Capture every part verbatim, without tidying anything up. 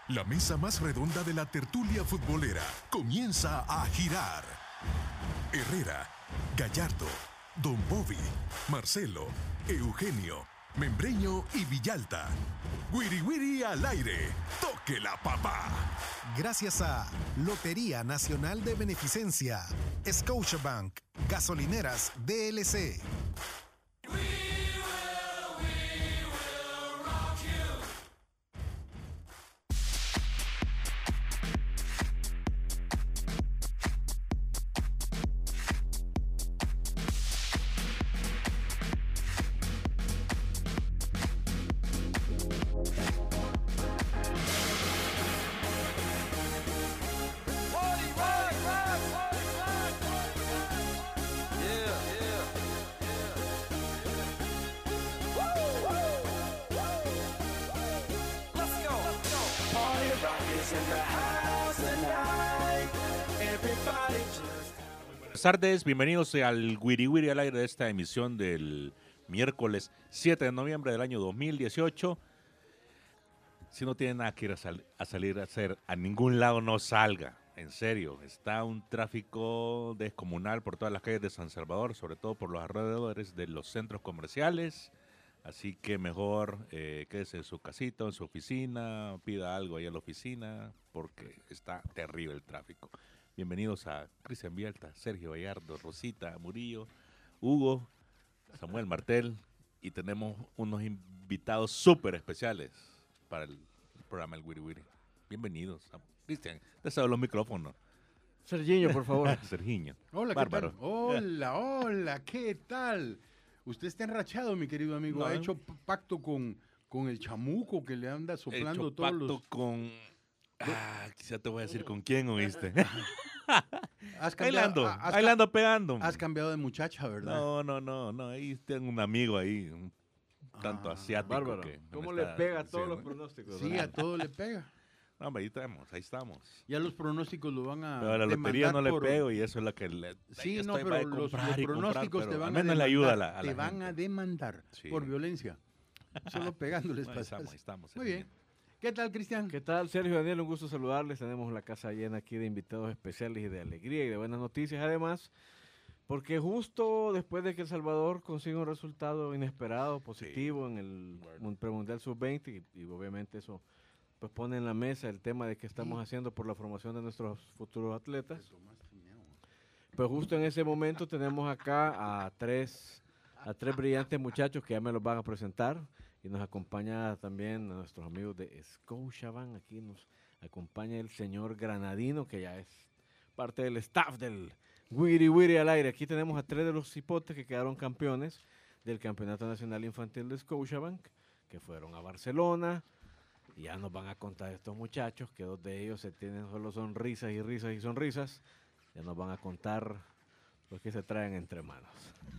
La mesa más redonda de la tertulia futbolera comienza a girar. Herrera, Gallardo, Don Bobby, Marcelo, Eugenio, Membreño y Villalta. Wiri Wiri al aire. Toque la papá. Gracias a Lotería Nacional de Beneficencia, Scotiabank, Gasolineras D L C. Buenas tardes, bienvenidos al Wiri Wiri al aire de esta emisión del miércoles siete de noviembre del año dos mil dieciocho. Si no tiene nada que ir a, sal a salir a hacer a ningún lado, no salga. En serio, está un tráfico descomunal por todas las calles de San Salvador, sobre todo por los alrededores de los centros comerciales. Así que mejor eh, quédese en su casita, en su oficina, pida algo ahí a la oficina, porque está terrible el tráfico. Bienvenidos a Cristian Villalta, Sergio Gallardo, Rosita Murillo, Hugo, Samuel Martel, y tenemos unos invitados súper especiales para el programa El Wiri Wiri. Bienvenidos. Cristian, deseo los micrófonos. Sergiño, por favor. Sergiño. Hola, Bárbaro. ¿qué tal? Hola, hola, ¿qué tal? Usted está enrachado, mi querido amigo. No. Ha hecho pacto con, con el chamuco que le anda He soplando hecho todos pacto los... con... Ah, quizá te voy a decir con quién, ¿oíste? Has Ahí la ando, has, ahí la ando pegando. has cambiado de muchacha, ¿verdad? No, no, no, no, ahí tengo un amigo ahí, un tanto Ah, asiático. Bárbaro. Que ¿Cómo me le está pega a todos los diciendo. pronósticos? Sí, ¿verdad? a todo le pega. No, hombre, ahí estamos, ahí estamos. Ya los pronósticos lo van a Pero a la lotería demandar no le por- pego y eso es lo que le... Sí, ahí no, estoy pero para los, comprar los y comprar, pronósticos pero te van al a menos le demandar. ayuda a la, a te la van gente. a demandar Sí. por violencia. Solo pegándoles Ahí pasas. estamos, ahí estamos. Muy bien. ¿Qué tal, Cristian? ¿Qué tal, Sergio Daniel? Un gusto saludarles. Tenemos la casa llena aquí de invitados especiales y de alegría y de buenas noticias, además, porque justo después de que El Salvador consigue un resultado inesperado, positivo en el mun- premundial sub veinte, y, y obviamente eso pues pone en la mesa el tema de que estamos haciendo por la formación de nuestros futuros atletas. Pues justo en ese momento tenemos acá a tres, a tres brillantes muchachos que ya me los van a presentar. Y nos acompaña también a nuestros amigos de Scotiabank. Aquí nos acompaña el señor Granadino, que ya es parte del staff del Wiri Wiri al aire. Aquí tenemos a tres de los cipotes que quedaron campeones del Campeonato Nacional Infantil de Scotiabank, que fueron a Barcelona. Y ya nos van a contar estos muchachos, que dos de ellos se tienen solo sonrisas y risas y sonrisas. Ya nos van a contar lo que se traen entre manos.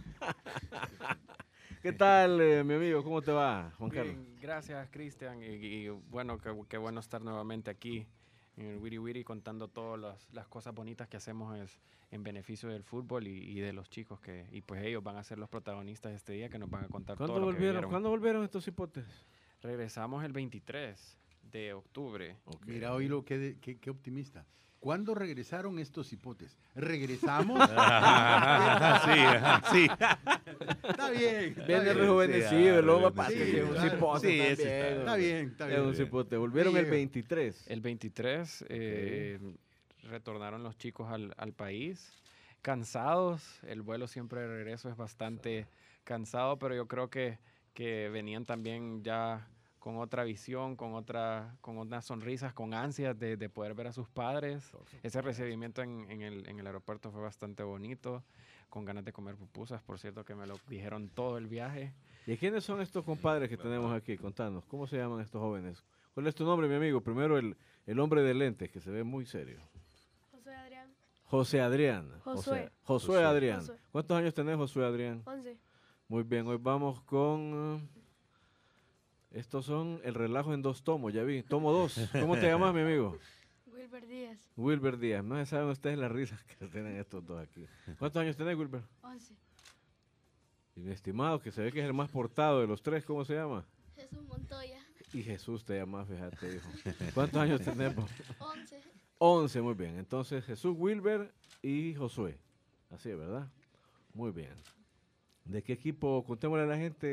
¿Qué tal, eh, mi amigo? ¿Cómo te va, Juan Carlos? Bien, gracias, Cristian. Y, y bueno, qué, qué bueno estar nuevamente aquí en el Wiri Wiri contando todas las, las cosas bonitas que hacemos es, en beneficio del fútbol y, y de los chicos. que Y pues ellos van a ser los protagonistas este día que nos van a contar todo ¿Cuándo lo que volvieron, vivieron. ¿Cuándo volvieron estos cipotes? Regresamos el veintitrés de octubre. Mira, oílo, qué, qué, qué optimista. ¿Cuándo regresaron estos hipotes? ¿Regresamos? sí, ajá, sí. Está bien. Está Viene bien. rejuvenecido, sí, el lobo sí, pasa que sí, es un claro. cipote Sí, ese también, está- Está hombre. bien, está Es bien. un cipote. Volvieron Sí, el llega. veintitrés. El veintitrés eh, retornaron los chicos al, al país, cansados. El vuelo siempre de regreso es bastante cansado, pero yo creo que, que venían también ya con otra visión, con otra, con unas sonrisas, con ansias de, de poder ver a sus padres. Ese recibimiento en, en, el, en el aeropuerto fue bastante bonito, con ganas de comer pupusas, por cierto, que me lo dijeron todo el viaje. ¿Y quiénes son estos compadres que tenemos aquí? Contanos, ¿cómo se llaman estos jóvenes? ¿Cuál es tu nombre, mi amigo? Primero el, el hombre de lentes, que se ve muy serio. José Adrián, José Adrián. Josué. José, Josué Josué. Adrián. Josué. ¿Cuántos años tenés, Josué Adrián? once. Muy bien, hoy vamos con... eh, estos son el relajo en dos tomos, ya vi. Tomo dos. ¿Cómo te llamas, mi amigo? Wilber Díaz, Wilber Díaz. No se saben ustedes las risas que tienen estos dos aquí. ¿Cuántos años tenés, Wilber? once. Y mi estimado, que se ve que es el más portado de los tres, ¿cómo se llama? Jesús Montoya, y Jesús te llamas, fíjate, hijo. ¿Cuántos años tenemos? once. once, muy bien. Entonces, Jesús, Wilber y Josué. Así es, ¿verdad? Muy bien. ¿De qué equipo, contémosle a la gente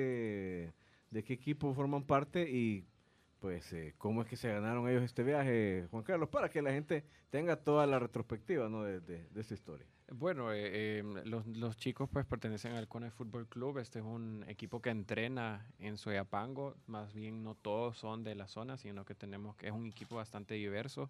de qué equipo forman parte y pues eh, cómo es que se ganaron ellos este viaje, Juan Carlos, para que la gente tenga toda la retrospectiva, ¿no? de, de, de esta historia? Bueno, eh, eh, los, los chicos pues pertenecen al Cone Fútbol Club. Este es un equipo que entrena en Soyapango. Más bien no todos son de la zona, sino que tenemos que es un equipo bastante diverso.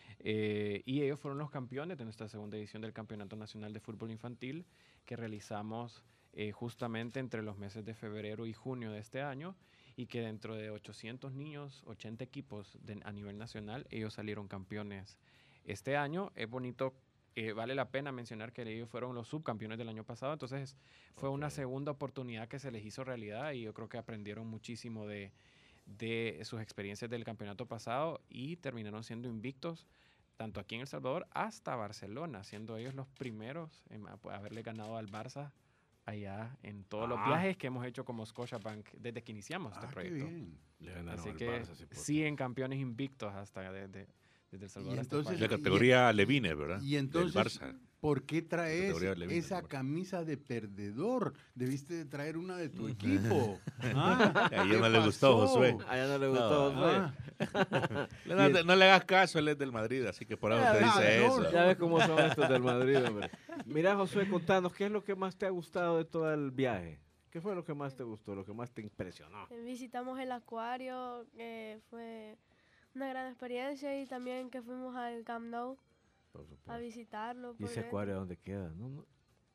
Eh, y ellos fueron los campeones de nuestra segunda edición del Campeonato Nacional de Fútbol Infantil que realizamos eh, justamente entre los meses de febrero y junio de este año, y que dentro de ochocientos niños, ochenta equipos de, a nivel nacional, ellos salieron campeones este año. Es bonito. Eh, vale la pena mencionar que ellos fueron los subcampeones del año pasado, entonces fue okay. una segunda oportunidad que se les hizo realidad, y yo creo que aprendieron muchísimo de, de sus experiencias del campeonato pasado y terminaron siendo invictos tanto aquí en El Salvador hasta Barcelona, siendo ellos los primeros en haberle ganado al Barça allá en todos ah. los viajes que hemos hecho como Scotiabank desde que iniciamos ah, este proyecto. Le Así que Barça, si siguen campeones invictos hasta de, de desde El Salvador. Y entonces, la categoría y, Levine, ¿verdad? Y entonces, Barça. ¿Por qué traes Levine, esa camisa de perdedor? Debiste de traer una de tu equipo. ¿Ah? A ella no le gustó, Josué. A ella no le gustó, no, Josué. Ah. no, no, no le hagas caso, él es del Madrid, así que por ahora te dice no, eso. Ya ves cómo son estos del Madrid, hombre. Mira, Josué, contanos, ¿qué es lo que más te ha gustado de todo el viaje? ¿Qué fue lo que más te gustó, lo que más te impresionó? Visitamos el acuario, que fue una gran experiencia, y también que fuimos al Camp Nou a visitarlo. ¿Y ese acuario dónde queda? No, no.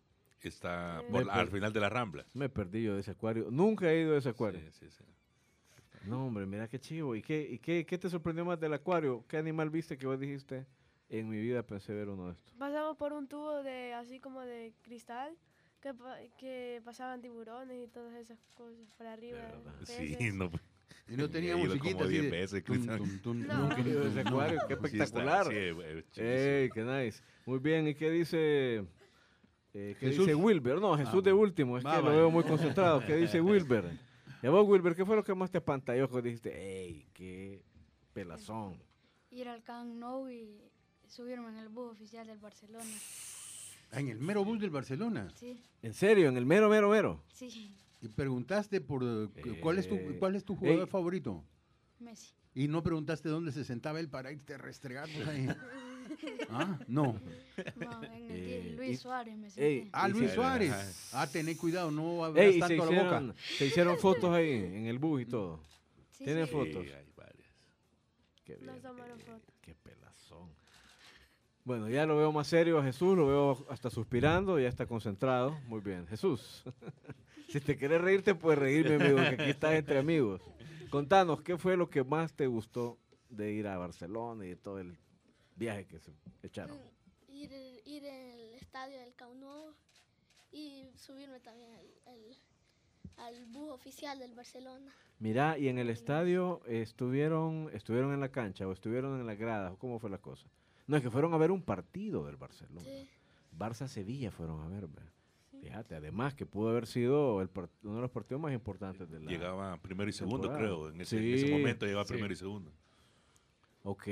Está por, eh, al final de la Rambla. Me perdí yo de ese acuario. Nunca he ido a ese acuario. Sí, sí, sí. No, hombre, mira qué chivo. ¿Y qué, y qué, qué te sorprendió más del acuario? ¿Qué animal viste que vos dijiste? En mi vida pensé ver uno de estos. Pasamos por un tubo de así como de cristal que, que pasaban tiburones y todas esas cosas para arriba. Sí, no. Y no tenía musiquita así de... Veces, tum, tum, tum, no. Nunca he ido a ese acuario, qué espectacular. Sí, está, sí, Ey, qué nice. Muy bien, ¿y qué dice eh, qué dice Wilber? No, Jesús ah, de último, es va, que va. Lo veo muy concentrado. ¿Qué dice Wilber? Y a vos, Wilber, ¿qué fue lo que más te espantalló? Que dijiste, ey, qué pelazón. Ir al Camp Nou y subirme en el bus oficial del Barcelona. ¿En el mero bus del Barcelona? Sí. ¿En serio? ¿En el mero, mero, mero? Sí. ¿Y preguntaste por eh, cuál es tu cuál es tu jugador ey. favorito? Messi. ¿Y no preguntaste dónde se sentaba él para irte a restregar pues, ahí? ¿Ah? No. No, en el eh, Luis Suárez me senté. Ey, ah, Luis Suárez. Ah, tené cuidado, no abras ey, tanto se la hicieron, boca. Se hicieron fotos ahí en el bus y todo. Sí, ¿Tienen sí. fotos? Sí, hay varias. Qué bien, no tomaron qué, fotos. Qué pelazón. Bueno, ya lo veo más serio a Jesús, lo veo hasta suspirando, ya está concentrado. Muy bien. Jesús, si te quieres reírte, puedes reírme, amigo, que aquí estás entre amigos. Contanos, ¿qué fue lo que más te gustó de ir a Barcelona y de todo el viaje que se echaron? Ir, ir al estadio del Camp Nou y subirme también al, al, al bus oficial del Barcelona. Mira, ¿y en el estadio estuvieron estuvieron en la cancha o estuvieron en las gradas? ¿Cómo fue la cosa? No, es que fueron a ver un partido del Barcelona. Sí. Barça-Sevilla fueron a ver, ¿verdad? Sí. Fíjate, además que pudo haber sido el part- uno de los partidos más importantes de la Llegaba primero y segundo, temporada. creo. En ese, Sí. en ese momento llegaba Sí. primero y segundo. Ok,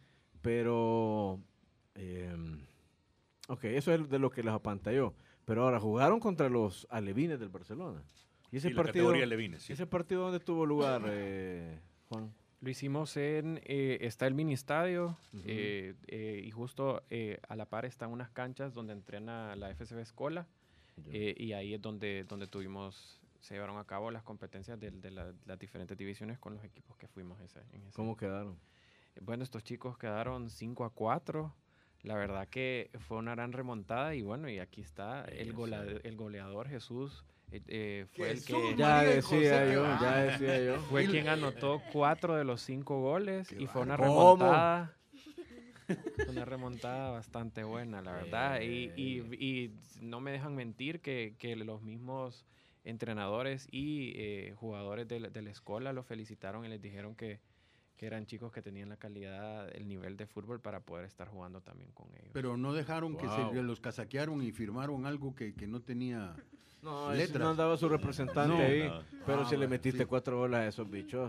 pero... Eh, ok, eso es de lo que les apantalló. Pero ahora, jugaron contra los alevines del Barcelona. Y ese Sí, la partido... categoría Levines, sí. ¿Ese partido dónde tuvo lugar, eh, Juan? Lo hicimos en, eh, está el mini estadio, Ujú. eh, eh, y justo eh, a la par están unas canchas donde entrena la F C B Escola, Ya. eh, y ahí es donde, donde tuvimos, se llevaron a cabo las competencias de, de la- las diferentes divisiones con los equipos que fuimos ese, en ese. ¿Cómo quedaron? Bueno, estos chicos quedaron cinco a cuatro. La verdad que fue una gran remontada, y bueno, y aquí está el, Eso. gola- el goleador Jesús, eh, eh, fue el Jesús, que... Ya María y decía José, yo, que ya va. decía yo. Fue quien anotó cuatro de los cinco goles, Qué y fue una bárbaro. remontada. Una remontada bastante buena, la verdad. Y, y- y no me dejan mentir que, que los mismos entrenadores y eh, jugadores de, la- de la escuela los felicitaron y les dijeron que, que eran chicos que tenían la calidad, el nivel de fútbol para poder estar jugando también con ellos. Pero no dejaron que Wow. se los casaquearon y firmaron algo que, que no tenía... No, ese Letras. no andaba su representante No, ahí. no. Pero Ah, si le bueno, metiste sí. cuatro bolas a esos bichos,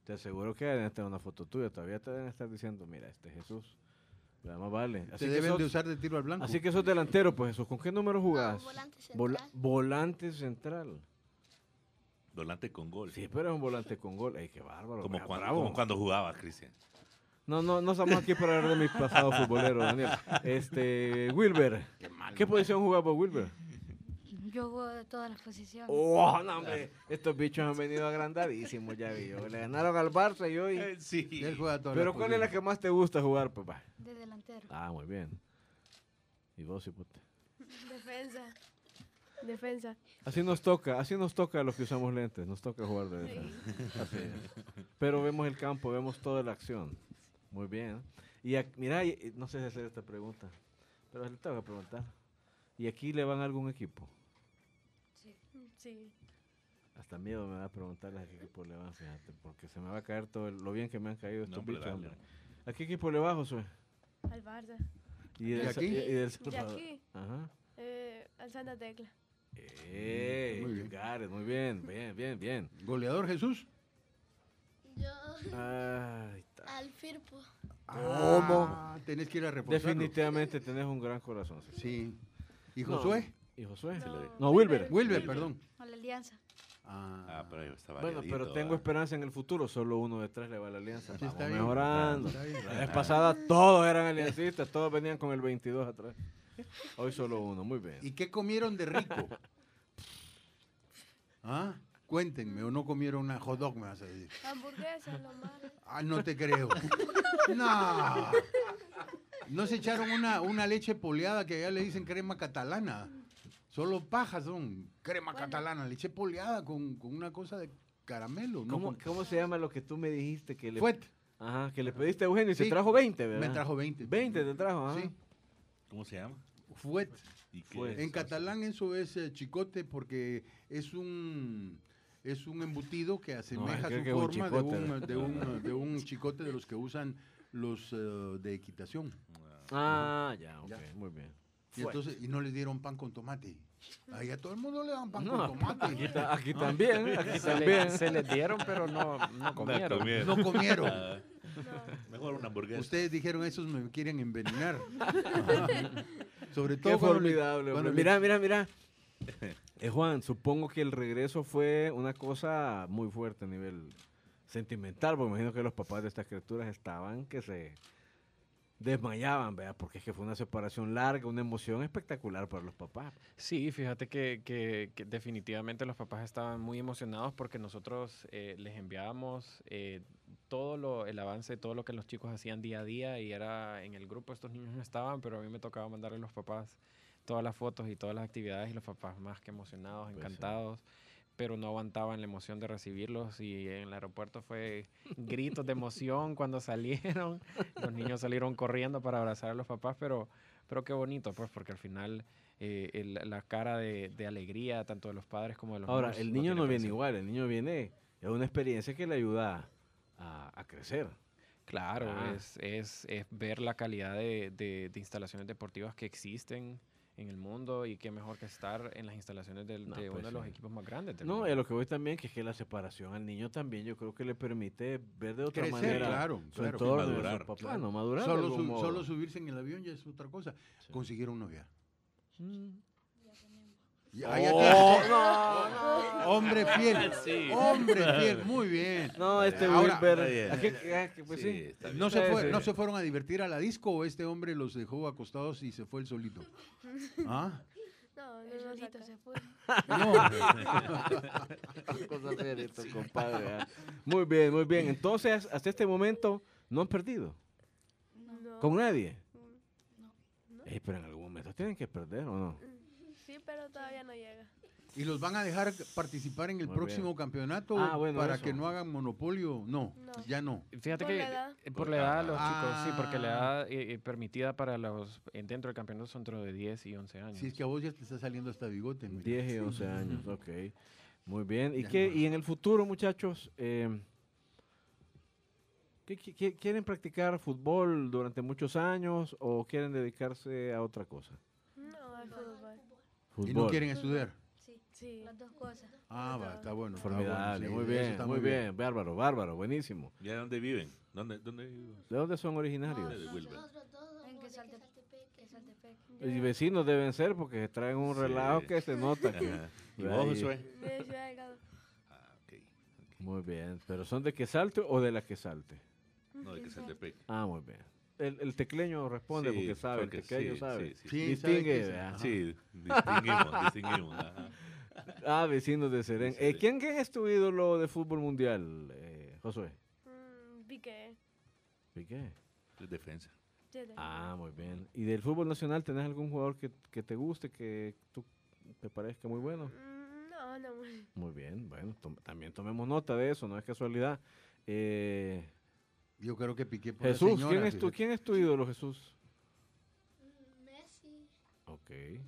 Te aseguro que deben tener una foto tuya. Todavía te deben estar diciendo, mira, este Jesús. Además vale. Así Te que deben sos, de usar de tiro al blanco. Así que sos delantero, pues Jesús. ¿Con qué número jugás? No, volante central. Vola- volante central. Volante con gol. Sí, pero es un volante con gol. Ey, qué bárbaro. Como vea, cuando, bravo. como cuando jugaba, Cristian. No, no, no estamos aquí para hablar de mi pasado futbolero, Daniel. Este, Wilber. ¿Qué posición jugaba Wilber? Yo juego de todas las posiciones. Oh, no, hombre. Estos bichos han venido agrandadísimos, ya vi yo. Le ganaron al Barça y hoy. Sí. Él juega todas Pero las ¿cuál es la posiciones. que más te gusta jugar, papá? De delantero. Ah, muy bien. ¿Y vos, hipote? Defensa. Defensa. Así nos toca, así nos toca a los que usamos lentes, nos toca jugar de defensa. Así es. Pero vemos el campo, vemos toda la acción. Muy bien. Y ac- mira, y- y no sé si hacer esta pregunta, pero le tengo que preguntar. ¿Y aquí le van a algún equipo? Sí. Hasta miedo me da preguntarles a qué equipo le van, fíjate, porque se me va a caer todo el- lo bien que me han caído estos No, hombre, bichos. dale. hombre. ¿A qué equipo le va, Josué? Al Barça. ¿Y, ¿Y del Sa- aquí? y del Y Salvador? aquí. Ajá. Eh, al Santa Tecla. ¡Ey! Muy bien. Gareth, muy bien, bien, bien, bien. ¿Goleador Jesús? Yo Ay, ta- al Firpo. Ah, tenés que ir a reforzarlo. Definitivamente tenés un gran corazón. sí. Sí. ¿Y No. Josué? ¿Y Josué? No, No, Wilber. Wilber, perdón. A la Alianza. Ah, Ah, pero ahí estaba Bueno, pero variadito, tengo ¿va? esperanza en el futuro. Solo uno detrás le va a la alianza. Sí, Vamos está bien. mejorando. Está bien. La vez pasada todos eran aliancistas, todos venían con el veintidós atrás. Hoy solo uno, muy bien. ¿Y qué comieron de rico? ¿Ah? Cuéntenme, ¿o no comieron una hot dog, me vas a decir? Hamburguesa, lo malo. Ah, no te creo. No. No se echaron una, una leche poleada que allá le dicen crema catalana. Solo pajas son crema Bueno. catalana, leche poleada con, con una cosa de caramelo. No ¿Cómo, con- cómo se llama lo que tú me dijiste que le, Fuet. Ajá, que le pediste a Eugenio y Sí, te trajo veinte, ¿verdad? Me trajo veinte. veinte te trajo, ajá. Sí, ¿Cómo se llama? fuet. ¿Y qué Fue. es? En catalán eso es eh, chicote porque es un es un embutido que asemeja creo su que es un forma de, chicote, un, ¿verdad? de, un, de un chicote de los que usan los eh, de equitación. Ah, ya, ok, Ya. muy bien. Y, Fuet. entonces, y no le dieron pan con tomate. Ahí a todo el mundo le dan pan No, con tomate. aquí, ta- aquí también, aquí Se, le- también. se les dieron, pero no, no comieron. No comieron. Ah, mejor una hamburguesa. Ustedes dijeron, esos me quieren envenenar. Sobre Qué todo cuando le- formidable. cuando hombre. le- Mira, mira, mira. Eh, Juan, supongo que el regreso fue una cosa muy fuerte a nivel sentimental, porque me imagino que los papás de estas criaturas estaban que se desmayaban, ¿verdad? Porque es que fue una separación larga, una emoción espectacular para los papás. Sí, fíjate que, que- que definitivamente los papás estaban muy emocionados porque nosotros eh, les enviábamos eh, todo lo, el avance, todo lo que los chicos hacían día a día y era en el grupo, estos niños no estaban, pero a mí me tocaba mandarle a los papás todas las fotos y todas las actividades y los papás más que emocionados, Pues sí. encantados, pero no aguantaban la emoción de recibirlos y en el aeropuerto fue gritos de emoción cuando salieron, los niños salieron corriendo para abrazar a los papás, pero, pero qué bonito, pues, porque al final eh, el- la cara de, de alegría tanto de los padres como de los Ahora, niños el no niño tiene no viene precio. igual, el niño viene, es una experiencia que le ayuda a, a crecer. Claro, Ah. es, es, es ver la calidad de, de- de instalaciones deportivas que existen en el mundo y qué mejor que estar en las instalaciones del- No, de pues uno de los sí. equipos más grandes del No, mundo. y a lo que voy también, que es que la separación al niño también yo creo que le permite ver de otra Crecer, manera claro, su claro. entorno, Y madurar, su papá, claro. no, madurar de Solo, algún su- modo. solo subirse en el avión ya es otra cosa. Sí. Consiguieron novia. Mm. Ya, ya Oh, tiene- no, no. Hombre fiel. Sí. Hombre fiel, muy bien. No, este Ahora- Wilber, Está aquí- bien. ah, que pues sí. está bien. ¿No se, Sí, fue- sí. ¿No se fueron a divertir a la disco o este hombre los dejó acostados y se fue él solito? ¿Ah? No, El no nos solito saca. se fue. No. Cosa seria esto, compadre, ah. Muy bien, muy bien. Entonces, hasta este momento, no han perdido No. con nadie. No. Ey, pero en algún momento tienen que perder, ¿o no? Sí, pero todavía no llega. ¿Y los van a dejar participar en el Muy próximo bien. campeonato Ah, bueno, para eso. que no hagan monopolio? No, No. ya no. Fíjate Por que la edad. eh, por la edad los chicos, sí, porque la Ah. edad eh, eh, permitida para los eh, dentro del campeonato son dentro de diez y once años. Si es que a vos ya te está saliendo hasta bigote. mira. diez y once años, ok. Muy bien. ¿Y, Ya qué, no. y en el futuro, muchachos, eh, ¿qué, qué- qué- quieren practicar fútbol durante muchos años o quieren dedicarse a otra cosa? No, al fútbol. Y no quieren estudiar. Sí. Sí. Las dos cosas. Ah, va, está bueno. está Formidable, bueno, sí, muy eso bien, está muy bien, bárbaro, bárbaro, buenísimo. ¿Ya dónde viven? ¿Dónde, dónde viven? ¿De dónde son originarios? De Wilber. Nosotros todos En somos de Quesaltepec. Quesaltepec. Quesaltepec. Y vecinos deben ser porque traen un Sí. relajo que se nota que... Ajá. ¿Y Ahí. vos, Josué? De Ciudad Delgado. Ah, ok. Muy bien, pero ¿son de Quesalte o de la Quesalte? No, de que se te pegue. Ah, muy bien. El, el tecleño responde Sí, porque sabe, el porque tequeño sí, sabe. sí, sí. Sí, Distingue, sabe que- ¿verdad? ajá. Sí, distinguimos, distinguimos. Ajá. Ah, vecinos de Serén. De Serén. Eh, ¿quién, ¿Quién es tu ídolo de fútbol mundial, eh, Josué? Mm, Piqué. Piqué. De defensa. Sí, de- Ah, muy bien. ¿Y del fútbol nacional tenés algún jugador que, que te guste, que tú te parezca muy bueno? Mm, No, no muy. Muy bien, bueno, tom- también tomemos nota de eso, no es casualidad. Eh, Yo creo que piqué por la Jesús, señora, ¿quién es, tu, fíjate. ¿quién es tu ídolo, Jesús? Mm, Messi Ok, y de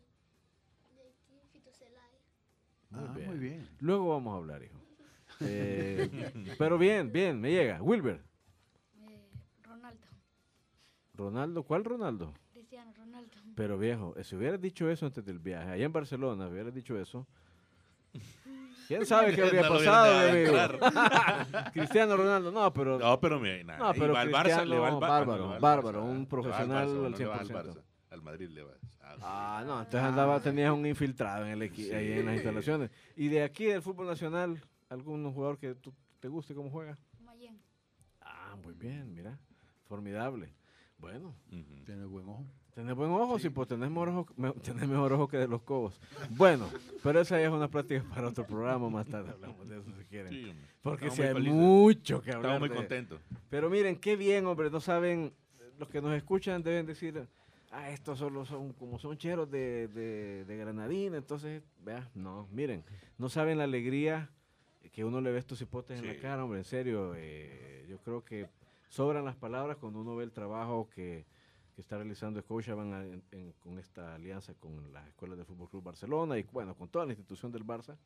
aquí, Fito Celaya. muy, Ah, bien. muy bien. Luego vamos a hablar, hijo. Eh, pero bien, bien, me llega. Wilber, Eh, Ronaldo. Ronaldo, ¿cuál Ronaldo? Cristiano Ronaldo. Pero viejo, eh, si hubieras dicho eso antes del viaje, allá en Barcelona, hubieras dicho eso. ¿Quién sabe qué habría No lo pasado, mi hubieran amigo? Cristiano Ronaldo, no, pero... No, pero mira, nada. No, pero y va al Barça, Cristiano, le va al Ba- bárbaro, ah, no, le va al bárbaro, Barça, un le va al profesional Barça, al no le va al cien por ciento. Barça, al Madrid le va. Ah, no, entonces andaba, tenías un infiltrado en el equi- Sí. ahí en las instalaciones. Y de aquí del fútbol nacional, ¿algún jugador que tú, te guste cómo juega? Mayen. Ah, muy bien, mira, formidable. Bueno, Ujú. Tiene buen ojo. tenés buen ojo, sí, pues tenés mejor ojo, me- tenés mejor ojo que de los cobos. Bueno, pero esa ya es una plática para otro programa, más tarde hablamos de eso si quieren. Sí, hombre. Porque Estamos si muy hay felices. mucho que hablar. Estamos muy de- contentos. Pero miren, qué bien, hombre, no saben, los que nos escuchan deben decir, ah, estos solo son, como son cheros de, de, de Granadina, entonces, vea, no, miren, no saben la alegría que uno le ve estos hipotes en la Sí. cara, hombre, en serio, eh, yo creo que sobran las palabras cuando uno ve el trabajo que, que está realizando Scotiabank a- en- en- con esta alianza con la Escuela de Fútbol Club Barcelona y, bueno, con toda la institución del Barça,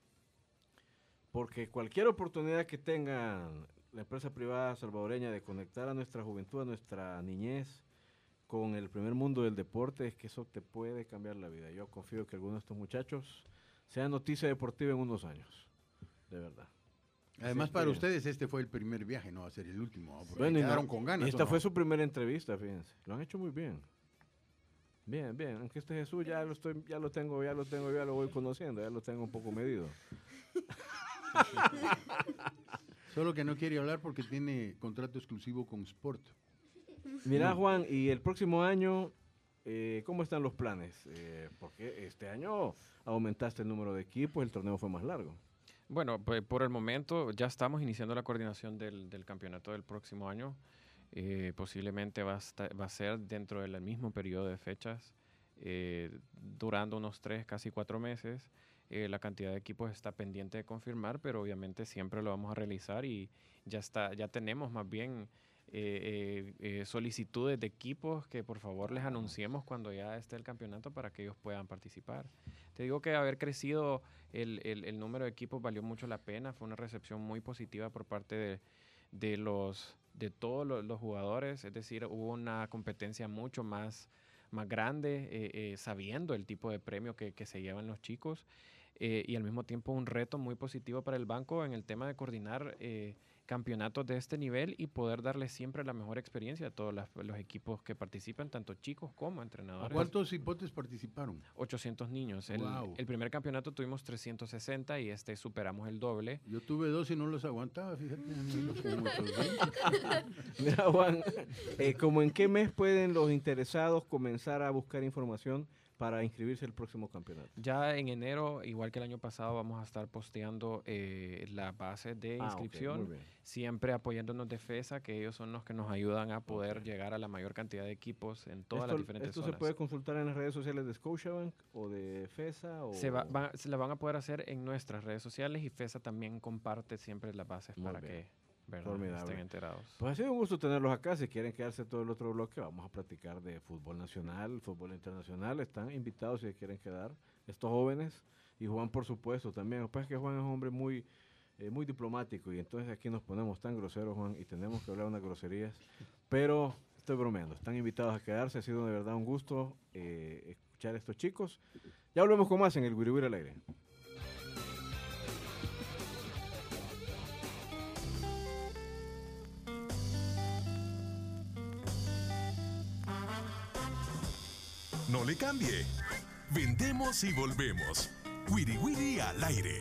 porque cualquier oportunidad que tenga la empresa privada salvadoreña de conectar a nuestra juventud, a nuestra niñez, con el primer mundo del deporte, es que eso te puede cambiar la vida. Yo confío que algunos de estos muchachos sean noticia deportiva en unos años, de verdad. Además, Así para que- ustedes este fue el primer viaje, no va a ser el último. ¿no? Porque Bueno, y no- quedaron con ganas. y esta ¿o fue no? su primera entrevista, fíjense. Lo han hecho muy bien. Bien, bien. Aunque este Jesús ya lo estoy, ya lo tengo, ya lo tengo, ya lo voy conociendo, ya lo tengo un poco medido. Solo que no quiere hablar porque tiene contrato exclusivo con Sport. Mira, No. Juan, y el próximo año, eh, ¿cómo están los planes? Eh, porque este año aumentaste el número de equipos, el torneo fue más largo. Bueno, pues por el momento ya estamos iniciando la coordinación del, del campeonato del próximo año. Eh, posiblemente va a, esta- va a ser dentro del mismo periodo de fechas, eh, durando unos tres, casi cuatro meses. Eh, la cantidad de equipos está pendiente de confirmar, pero obviamente siempre lo vamos a realizar y ya está, ya tenemos más bien eh, eh, eh, solicitudes de equipos que por favor les anunciemos cuando ya esté el campeonato para que ellos puedan participar. Te digo que haber crecido el, el- el número de equipos valió mucho la pena, fue una recepción muy positiva por parte de, de los de todos los, los jugadores, es decir, hubo una competencia mucho más, más grande, eh, eh, sabiendo el tipo de premio que, que se llevan los chicos, eh, y al mismo tiempo un reto muy positivo para el banco en el tema de coordinar eh, campeonatos de este nivel y poder darle siempre la mejor experiencia a todos las- los equipos que participan, tanto chicos como entrenadores. ¿Cuántos hipotes participaron? ochocientos niños. El, Guau. el primer campeonato tuvimos trescientos sesenta y este superamos el doble. Yo tuve dos y no los aguantaba, fíjate. como ochocientos. Mira, Juan, eh, ¿cómo en qué mes pueden los interesados comenzar a buscar información para inscribirse el próximo campeonato? Ya en enero, igual que el año pasado, vamos a estar posteando eh, la base de Ah, ok, inscripción, muy bien. siempre apoyándonos de FESA, que ellos son los que nos ayudan a poder llegar a la mayor cantidad de equipos en todas ¿Esto, las diferentes esto zonas. se puede consultar en las redes sociales de Scotiabank o de FESA? O... Se, va- va- se la van a poder hacer en nuestras redes sociales y FESA también comparte siempre las bases Muy para bien. que ¿verdad? Formidable. estén enterados. Pues ha sido un gusto tenerlos acá. Si quieren quedarse todo el otro bloque, vamos a platicar de fútbol nacional, fútbol internacional. Están invitados si se quieren quedar estos jóvenes. Y Juan, por supuesto, también. Lo que pasa es que Juan es un hombre muy, eh, muy diplomático y entonces aquí nos ponemos tan groseros, Juan, y tenemos que hablar unas groserías. Pero estoy bromeando. Están invitados a quedarse. Ha sido de verdad un gusto eh, escuchar a estos chicos. Ya volvemos con más en el Guiri Guiri al aire. No le cambie. Vendemos y volvemos. Wiri Wiri al aire.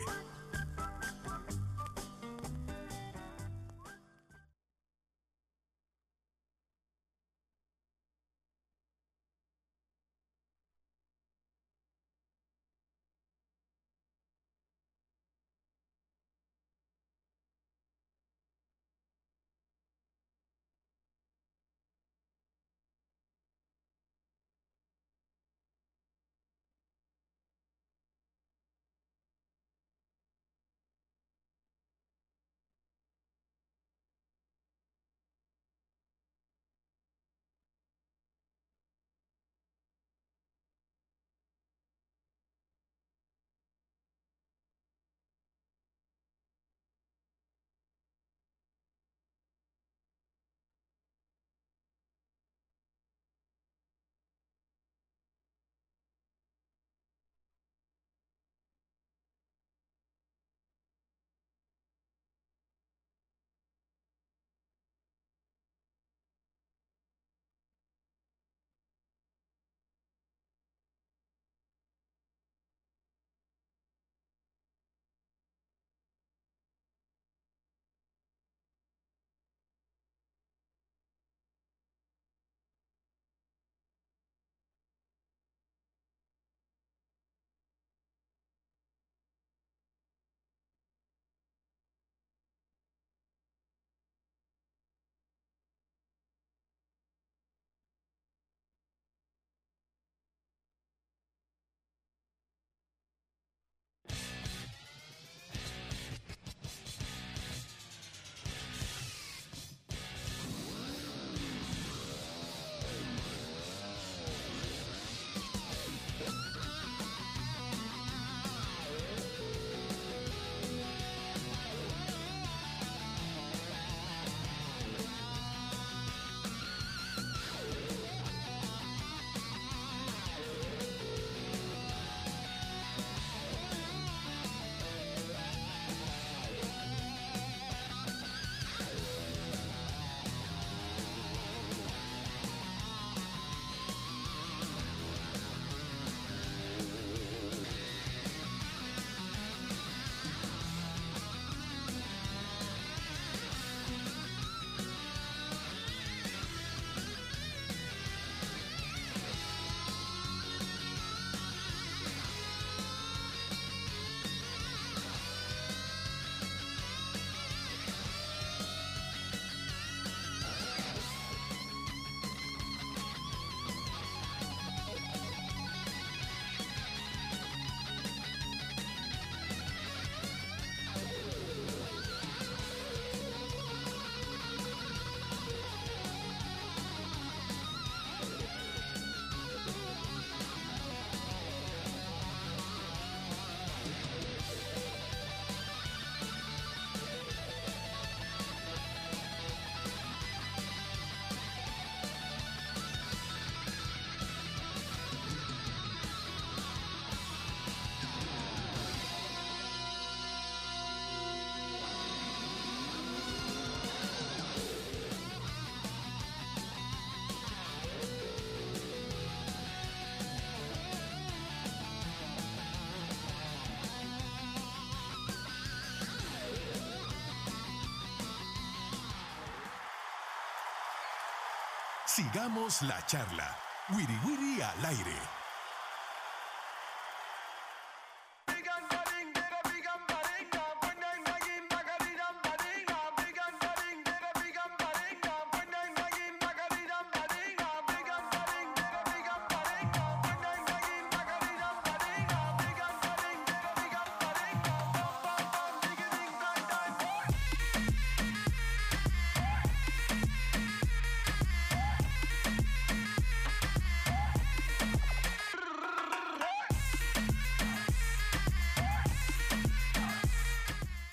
Sigamos la charla. Wiri Wiri al aire.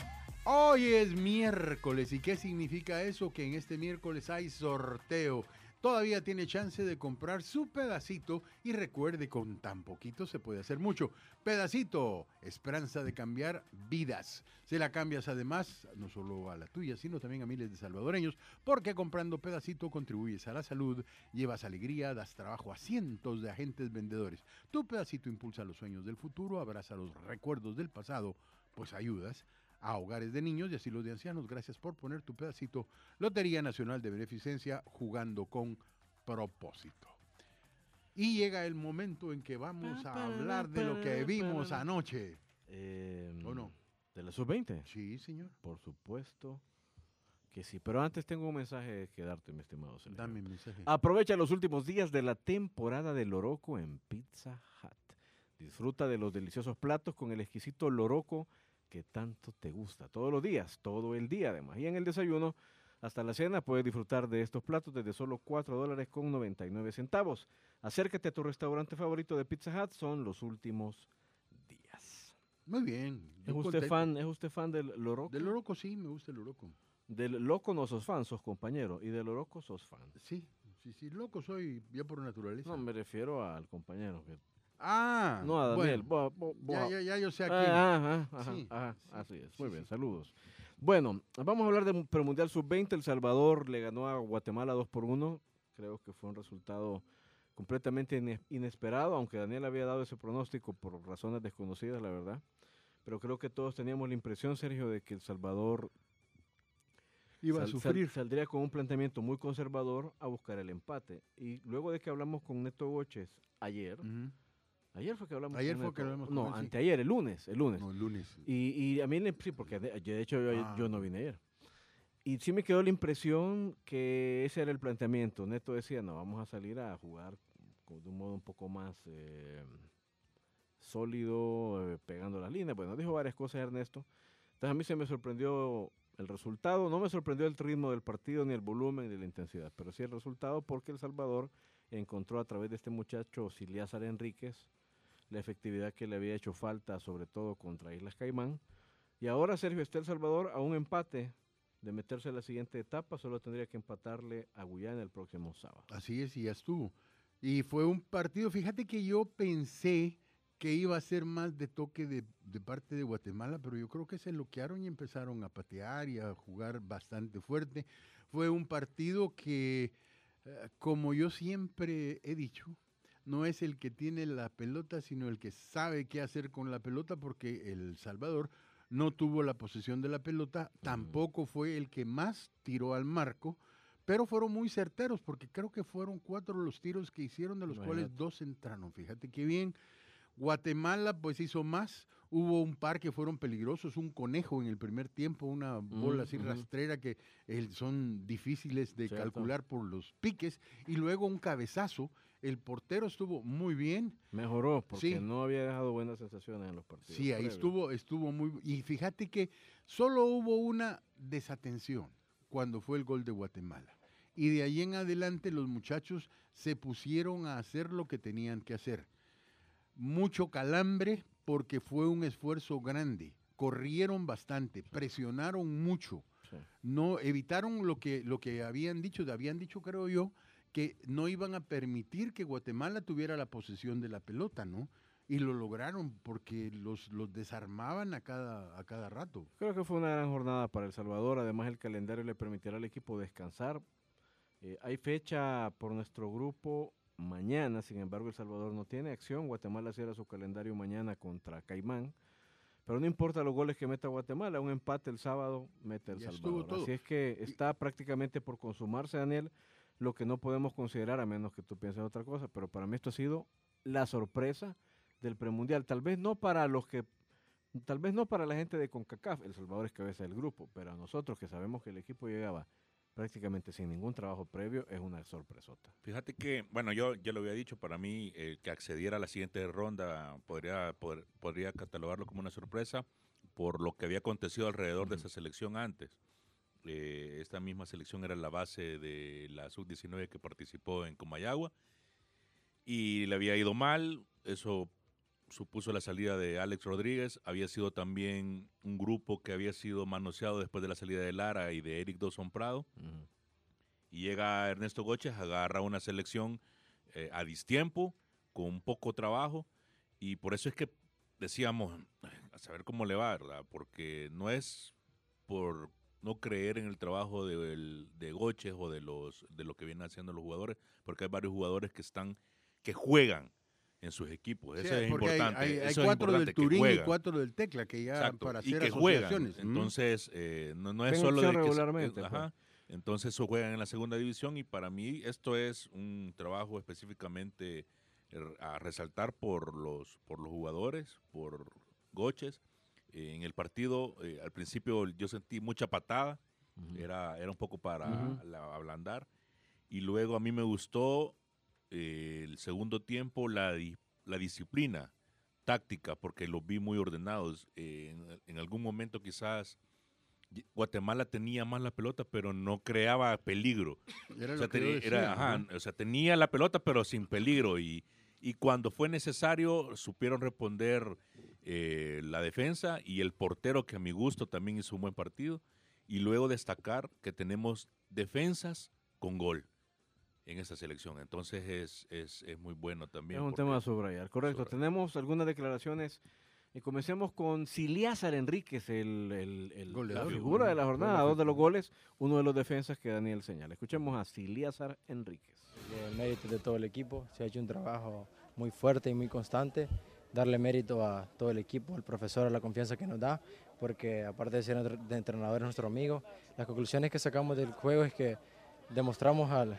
Hoy es miércoles. ¿Y qué significa eso? Que en este miércoles hay sorteo todavía tiene chance de comprar su pedacito y recuerde, con tan poquito se puede hacer mucho. Pedacito, esperanza de cambiar vidas. Se la cambias además, no solo a la tuya, sino también a miles de salvadoreños, porque comprando Pedacito contribuyes a la salud, llevas alegría, das trabajo a cientos de agentes vendedores. Tu Pedacito impulsa los sueños del futuro, abraza los recuerdos del pasado, pues ayudas a hogares de niños y asilos de ancianos. Gracias por poner tu pedacito. Lotería Nacional de Beneficencia, jugando con propósito. Y llega el momento en que vamos a hablar de lo que vimos anoche. Eh, ¿O no? ¿De la sub veinte? Sí, señor. Por supuesto que sí. Pero antes tengo un mensaje que darte, mi estimado Sergio. Dame un mensaje. Aprovecha los últimos días de la temporada de Loroco en Pizza Hut. Disfruta de los deliciosos platos con el exquisito Loroco que tanto te gusta. Todos los días, todo el día además. Y en el desayuno, hasta la cena, puedes disfrutar de estos platos desde solo cuatro dólares con noventa y nueve centavos. Acércate a tu restaurante favorito de Pizza Hut, son los últimos días. Muy bien. ¿Es usted, fan, ¿Es usted fan del Loroco? Del Loroco sí, me gusta el Loroco. Del Loco no sos fan, sos compañero. Y del Loroco sos fan. Sí, sí, sí. Loco soy ya por naturaleza. No, me refiero al compañero. Que... Ah, no a Daniel. Bueno, bo, bo, bo. Ya, ya, ya yo sé aquí. Ah, ajá, ajá, Sí, ajá, sí, así es. sí, Muy sí. bien, saludos. Bueno, vamos a hablar del premundial sub veinte. El Salvador le ganó a Guatemala dos por uno. Creo que fue un resultado completamente ine- inesperado, aunque Daniel había dado ese pronóstico por razones desconocidas, la verdad. Pero creo que todos teníamos la impresión, Sergio, de que El Salvador Iba a sal- sufrir. sal- saldría con un planteamiento muy conservador a buscar el empate. Y luego de que hablamos con Neto Goches ayer, Ujú. ayer fue que hablamos Ayer con fue Neto. que hablamos con No, él, sí. anteayer, el lunes, el lunes. No, el lunes. Y, y a mí, le- sí, porque de, yo, de hecho yo, Ah. yo no vine ayer. Y sí me quedó la impresión que ese era el planteamiento. Neto decía, no, vamos a salir a jugar con- de un modo un poco más eh, sólido, eh, pegando las líneas. Bueno, dijo varias cosas Ernesto. Entonces a mí se me sorprendió el resultado. No me sorprendió el ritmo del partido, ni el volumen, ni la intensidad, pero sí el resultado porque El Salvador encontró a través de este muchacho Siliazar Enríquez la efectividad que le había hecho falta, sobre todo contra Islas Caimán. Y ahora Sergio está El Salvador a un empate de meterse a la siguiente etapa, solo tendría que empatarle a Guyana el próximo sábado. Así es, y ya estuvo. Y fue un partido, fíjate que yo pensé que iba a ser más de toque de, de parte de Guatemala, pero yo creo que se bloquearon y empezaron a patear y a jugar bastante fuerte. Fue un partido que, eh, como yo siempre he dicho, no es el que tiene la pelota, sino el que sabe qué hacer con la pelota, porque El Salvador no tuvo la posesión de la pelota, tampoco fue el que más tiró al marco, pero fueron muy certeros, porque creo que fueron cuatro los tiros que hicieron, de los Imagínate. cuales dos entraron. Fíjate qué bien. Guatemala pues hizo más, hubo un par que fueron peligrosos, un conejo en el primer tiempo, una bola así ujú. rastrera que eh, son difíciles de Cierto. calcular por los piques, y luego un cabezazo. El portero estuvo muy bien. Mejoró, porque Sí. no había dejado buenas sensaciones en los partidos. Sí, ahí previos. estuvo, estuvo muy... Y fíjate que solo hubo una desatención cuando fue el gol de Guatemala. Y de ahí en adelante los muchachos se pusieron a hacer lo que tenían que hacer. Mucho calambre porque fue un esfuerzo grande. Corrieron bastante, presionaron mucho. Sí. No evitaron lo que, lo que habían dicho. Habían dicho, creo yo, que no iban a permitir que Guatemala tuviera la posesión de la pelota, ¿no? Y lo lograron porque los, los desarmaban a cada, a cada rato. Creo que fue una gran jornada para El Salvador. Además, el calendario le permitirá al equipo descansar. Eh, hay fecha por nuestro grupo mañana, sin embargo, El Salvador no tiene acción. Guatemala cierra su calendario mañana contra Caimán. Pero no importa los goles que meta Guatemala, un empate el sábado mete El Ya estuvo Salvador. todo. Así es que está prácticamente por consumarse, Daniel, lo que no podemos considerar, a menos que tú pienses otra cosa. Pero para mí esto ha sido la sorpresa del premundial. Tal vez no para los que, tal vez no para la gente de CONCACAF, El Salvador es cabeza del grupo, pero a nosotros que sabemos que el equipo llegaba prácticamente sin ningún trabajo previo, es una sorpresota. Fíjate que, bueno, yo ya lo había dicho, para mí eh, que accediera a la siguiente ronda podría, poder- podría catalogarlo como una sorpresa por lo que había acontecido alrededor de esa selección antes. Eh, esta misma selección era la base de la sub diecinueve que participó en Comayagua y le había ido mal, eso supuso la salida de Alex Rodríguez, había sido también un grupo que había sido manoseado después de la salida de Lara y de Eric Dawson Prado, Ujú. Y llega Ernesto Goches, agarra una selección eh, a distiempo, con poco trabajo, y por eso es que decíamos, a saber cómo le va, ¿verdad? Porque no es por no creer en el trabajo de, de, de Goches o de los de lo que vienen haciendo los jugadores, porque hay varios jugadores que están, que juegan en sus equipos. Eso Sí, es porque importante. Hay, hay, hay Eso es cuatro importante, del que Turín y juegan. cuatro del Tecla que ya Exacto, para y hacer que juegan. asociaciones. Mm. Entonces, eh, no, no es Ven solo de acción que... regularmente, eh, ajá, entonces, eso juegan en la segunda división y para mí esto es un trabajo específicamente er, a resaltar por los, por los jugadores, por Goches. Eh, en el partido, eh, al principio yo sentí mucha patada, uh-huh. era, era un poco para uh-huh. la, ablandar. Y luego a mí me gustó eh, el segundo tiempo la, la disciplina táctica, porque los vi muy ordenados. Eh, en, en algún momento quizás Guatemala tenía más la pelota, pero no creaba peligro. Era o, sea, lo que tenía, decía, era, ajá, o sea, tenía la pelota, pero sin peligro. Y, y cuando fue necesario, supieron responder eh, la defensa y el portero, que a mi gusto también hizo un buen partido. Y luego destacar que tenemos defensas con gol en esta selección. Entonces es, es, es muy bueno también. Es un tema a subrayar. Correcto. Subrayar. Tenemos algunas declaraciones. Y comencemos con Siliazar Enríquez, el, el, el la figura de la jornada, dos de los goles, uno de los defensas que Daniel señala. Escuchemos a Siliazar Enríquez. El mérito de todo el equipo, se ha hecho un trabajo muy fuerte y muy constante. Darle mérito a todo el equipo, al profesor, a la confianza que nos da, porque aparte de ser de entrenador es nuestro amigo. Las conclusiones que sacamos del juego es que demostramos al,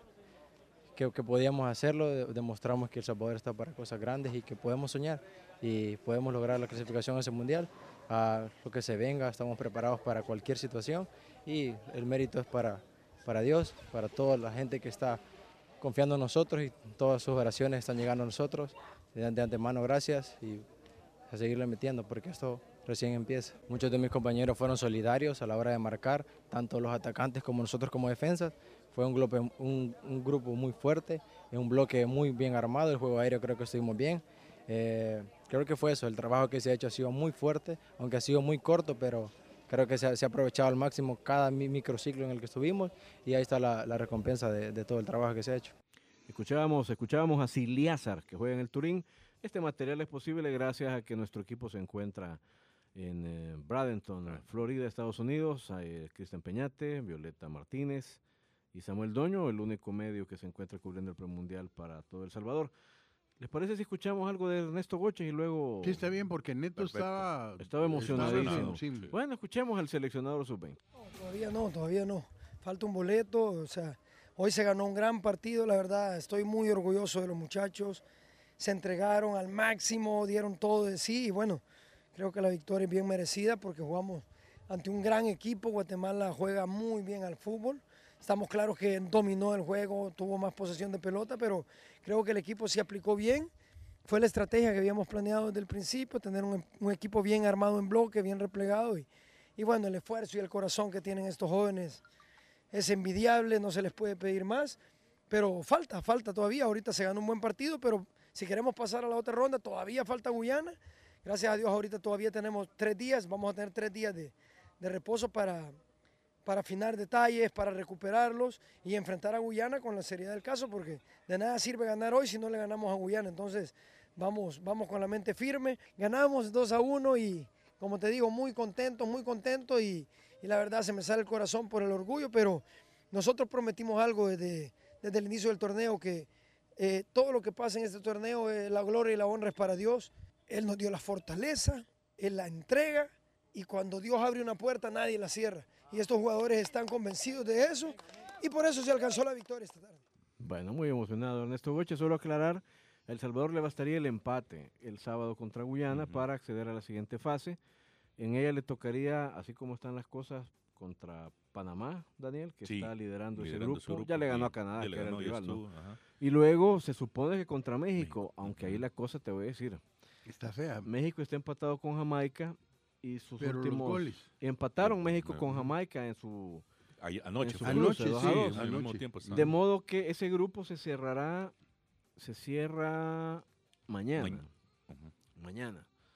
que, que podíamos hacerlo, demostramos que El Salvador está para cosas grandes y que podemos soñar y podemos lograr la clasificación a ese mundial. A lo que se venga, estamos preparados para cualquier situación y el mérito es para, para Dios, para toda la gente que está confiando en nosotros y todas sus oraciones están llegando a nosotros. De antemano, gracias y a seguirle metiendo porque esto recién empieza. Muchos de mis compañeros fueron solidarios a la hora de marcar, tanto los atacantes como nosotros como defensas. Fue un grupo, un, un grupo muy fuerte, un bloque muy bien armado, el juego aéreo creo que estuvimos bien. Eh, creo que fue eso, el trabajo que se ha hecho ha sido muy fuerte, aunque ha sido muy corto, pero creo que se ha, se ha aprovechado al máximo cada microciclo en el que estuvimos y ahí está la, la recompensa de, de todo el trabajo que se ha hecho. Escuchábamos, escuchábamos a Siliazar, que juega en el Turín. Este material es posible gracias a que nuestro equipo se encuentra en eh, Bradenton, Florida, Estados Unidos. Hay Cristian Peñate, Violeta Martínez y Samuel Doño, el único medio que se encuentra cubriendo el premundial para todo El Salvador. ¿Les parece si escuchamos algo de Ernesto Goches y luego...? Sí, está bien, porque Neto Perfecto. estaba... Estaba emocionadísimo. Estaba sí. Bueno, escuchemos al seleccionador sub veinte. No, todavía no, todavía no. Falta un boleto, o sea... Hoy se ganó un gran partido, la verdad, estoy muy orgulloso de los muchachos. Se entregaron al máximo, dieron todo de sí y bueno, creo que la victoria es bien merecida porque jugamos ante un gran equipo. Guatemala juega muy bien al fútbol. Estamos claros que dominó el juego, tuvo más posesión de pelota, pero creo que el equipo se aplicó bien. Fue la estrategia que habíamos planeado desde el principio, tener un, un equipo bien armado en bloque, bien replegado y, y bueno, el esfuerzo y el corazón que tienen estos jóvenes es envidiable, no se les puede pedir más, pero falta, falta todavía. Ahorita se ganó un buen partido, pero si queremos pasar a la otra ronda, todavía falta Guyana. Gracias a Dios ahorita todavía tenemos tres días, vamos a tener tres días de, de reposo para, para afinar detalles, para recuperarlos y enfrentar a Guyana con la seriedad del caso, porque de nada sirve ganar hoy si no le ganamos a Guyana. Entonces vamos, vamos con la mente firme, ganamos dos a uno y como te digo, muy contento, muy contento y Y la verdad se me sale el corazón por el orgullo, pero nosotros prometimos algo desde, desde el inicio del torneo, que eh, todo lo que pasa en este torneo, eh, la gloria y la honra es para Dios. Él nos dio la fortaleza, Él la entrega, y cuando Dios abre una puerta nadie la cierra. Y estos jugadores están convencidos de eso, y por eso se alcanzó la victoria esta tarde. Bueno, muy emocionado Ernesto Goches. Solo aclarar, a El Salvador le bastaría el empate el sábado contra Guyana uh-huh. para acceder a la siguiente fase. En ella le tocaría, así como están las cosas, contra Panamá, Daniel, que sí, está liderando, liderando ese grupo. grupo. Ya le ganó a Canadá, que era el rival, ¿no? Y luego se supone que contra México, México. aunque ahí la cosa, te voy a decir, está fea. México está empatado con Jamaica y sus Pero últimos... goles. Empataron México uh-huh. con Jamaica en su... Ay, anoche. En su anoche, cruce, sí, a dos. Al mismo tiempo. De modo que ese grupo se cerrará, se cierra mañana. Mañana. Uh-huh. Mañana.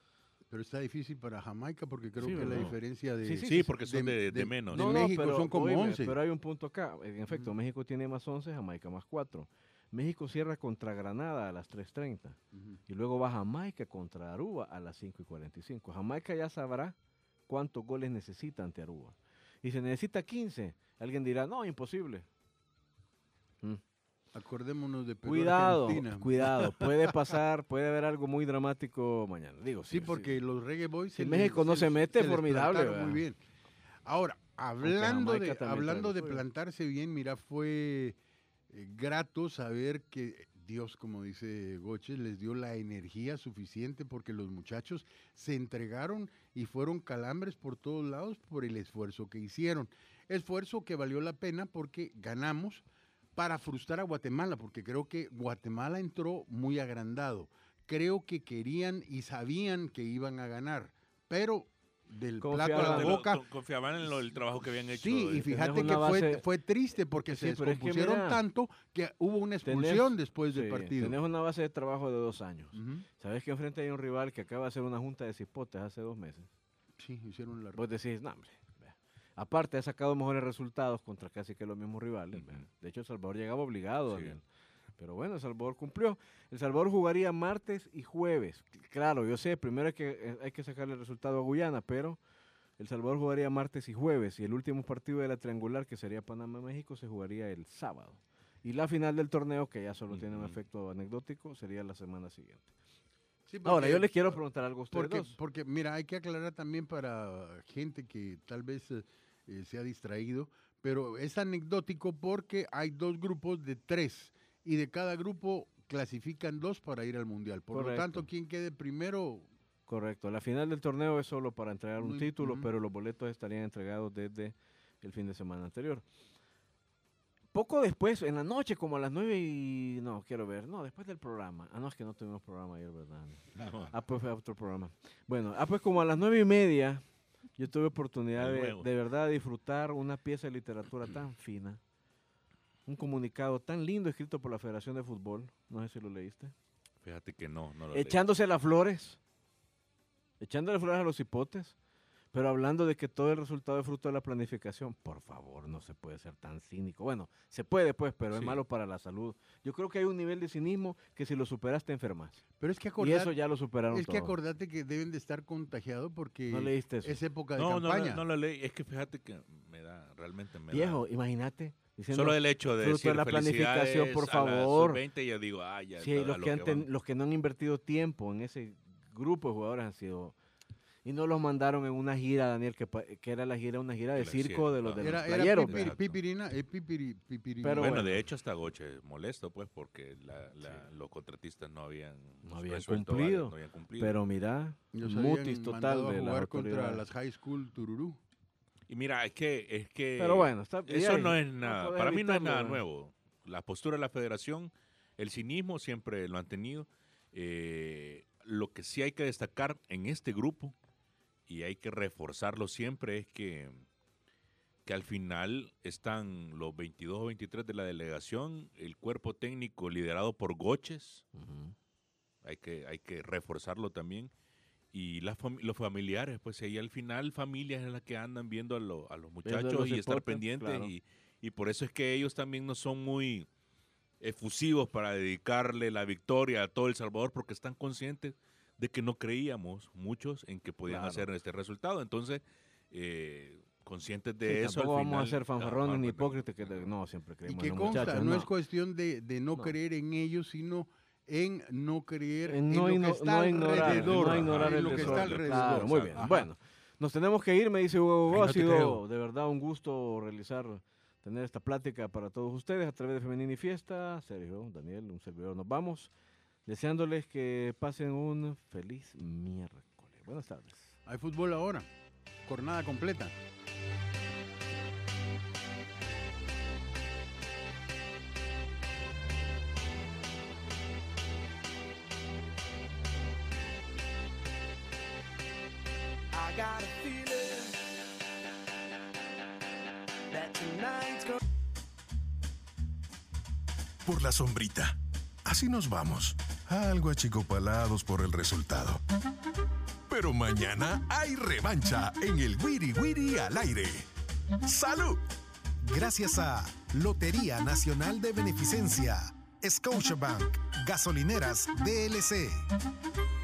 Pero está difícil para Jamaica porque creo Sí, que la no. diferencia de... Sí, sí, Sí, porque son de, de menos. de No, no, México pero, son como oíme, once. Pero hay un punto acá. En efecto, México tiene más once, Jamaica más cuatro. México cierra contra Granada a las tres treinta. Ujú. Y luego va Jamaica contra Aruba a las cinco y cuarenta y cinco. Jamaica ya sabrá cuántos goles necesita ante Aruba. Y si necesita quince, alguien dirá, no, imposible. Mm. Acordémonos de Perú, Cuidado, Argentina. cuidado. Puede pasar, puede haber algo muy dramático mañana. Digo, Sí, porque los Reggae Boys... si se México les- no se se les- mete, se les formidable, plantaron ¿verdad? muy bien. Ahora, hablando Jamaica de, también hablando trae de lo suyo. plantarse bien, mira, fue eh, grato saber que Dios, como dice Goches, les dio la energía suficiente porque los muchachos se entregaron y fueron calambres por todos lados por el esfuerzo que hicieron. Esfuerzo que valió la pena porque ganamos para frustrar a Guatemala, porque creo que Guatemala entró muy agrandado. Creo que querían y sabían que iban a ganar, pero del plato a la De lo- boca... con- confiaban en lo- el trabajo que habían hecho. Sí, de- y fíjate Tenés que una fue, base- fue triste porque Sí, se pero es que descompusieron mira, tanto que hubo una Tenés- expulsión después del sí, partido. Tenés una base de trabajo de dos años. Ujú. Sabes que enfrente hay un rival que acaba de hacer una junta de cipotes hace dos meses. Sí, hicieron la... Vos decís, no, hombre. vea. Aparte, ha sacado mejores resultados contra casi que los mismos rivales. vea. De hecho, El Salvador llegaba obligado. Sí. Daniel. Pero bueno, El Salvador cumplió. El Salvador jugaría martes y jueves. Claro, yo sé, primero hay que, eh, hay que sacarle el resultado a Guyana, pero El Salvador jugaría martes y jueves. Y el último partido de la triangular, que sería Panamá-México, se jugaría el sábado. Y la final del torneo, que ya solo tiene un Ujú. efecto anecdótico, sería la semana siguiente. Sí, Ahora, porque- yo les quiero preguntar algo a ustedes Porque, dos. porque, mira, hay que aclarar también para gente que tal vez eh, eh, se ha distraído, pero es anecdótico porque hay dos grupos de tres y de cada grupo clasifican dos para ir al Mundial. Por Correcto. lo tanto, quien quede primero, Correcto. La final del torneo es solo para entregar un Muy- título, ujú. pero los boletos estarían entregados desde el fin de semana anterior. Poco después, en la noche, como a las nueve y... No, quiero ver. No, después del programa. Ah, no, es que no tuvimos programa ayer, ¿verdad? No. Ah, pues fue otro programa. Bueno, ah, pues como a las nueve y media, yo tuve oportunidad El de, nuevo. de verdad disfrutar una pieza de literatura tan fina. Un comunicado tan lindo escrito por la Federación de Fútbol. No sé si lo leíste. Fíjate que no, no lo leí. Echándose las flores. Echándole flores a los hipotes. Pero hablando de que todo el resultado es fruto de la planificación, por favor, no se puede ser tan cínico. Bueno, se puede pues, pero es Sí. malo para la salud. Yo creo que hay un nivel de cinismo que si lo superas te enfermas. pero es que Y acordate, eso ya lo superaron es que todos. acordate que deben de estar contagiados porque No leíste eso. es época de No, no, campaña. no, no lo leí. Es que fíjate que me da, realmente me Viejo, da. imagínate. diciendo, Solo el hecho de fruto decir de la planificación, por felicidades a la favor. sub veinte, ya digo, ah, ya. Sí, a los lo que, han ten- van. los que no han invertido tiempo en ese grupo de jugadores han sido... Y no los mandaron en una gira, Daniel, que, pa- que era la gira, una gira de Del circo circo, de los de los Era, era playeros. pipiri- Exacto. pipirina, eh, pipiri- pipiri- Pero bueno, bueno. de hecho hasta Goche molesto, pues, porque la, la- los contratistas no habían, No habían resuelto cumplido, varios, no habían cumplido. Pero mira, Los mutis habían total mandado a de las jugar contra autoridades. las High School Tururú. Y mira, es que, es que Pero bueno, está- y eso ahí, no es no nada, podés para mí no es evitarlo, nada ¿verdad? nuevo. La postura de la federación, el cinismo siempre lo han tenido. Eh, lo que sí hay que destacar en este grupo, y hay que reforzarlo siempre, es que, que al final están los veintidós o veintitrés de la delegación, el cuerpo técnico liderado por Goches, Ujú. hay que, hay que reforzarlo también. Y las fam- los familiares, pues ahí al final familias en las que andan viendo a, lo- a los Viendo a muchachos los y estar hipotes, pendientes. claro. Y, y por eso es que ellos también no son muy efusivos para dedicarle la victoria a todo El Salvador, porque están conscientes de que no creíamos muchos en que podían Claro. hacer este resultado. Entonces, eh, conscientes de Sí, eso al tampoco final... vamos a ser fanfarrones Ajá, ni pues, hipócritas, que de- no, siempre Y creemos que en los consta, muchachos. no, no. es cuestión de, de no, No. creer en ellos, sino en no creer En en, no, lo igno- que está no ignorar, alrededor. no ignorar en el lo que está desorden. alrededor. Claro, muy bien. Ajá. Bueno, nos tenemos que ir, me dice Hugo. Ay, ha no te sido creo. de verdad un gusto realizar, tener esta plática para todos ustedes a través de Femenina y Fiesta. Sergio, Daniel, un servidor, nos vamos. Deseándoles que pasen un feliz miércoles. Buenas tardes. Hay fútbol ahora, jornada completa. I got a feeling that tonight's gonna Por la sombrita. Así nos vamos. Algo achicopalados por el resultado. Pero Pero mañana hay revancha en el Wiri Wiri al aire. ¡Salud! Gracias a Lotería Nacional de Beneficencia, Scotiabank, Gasolineras D L C.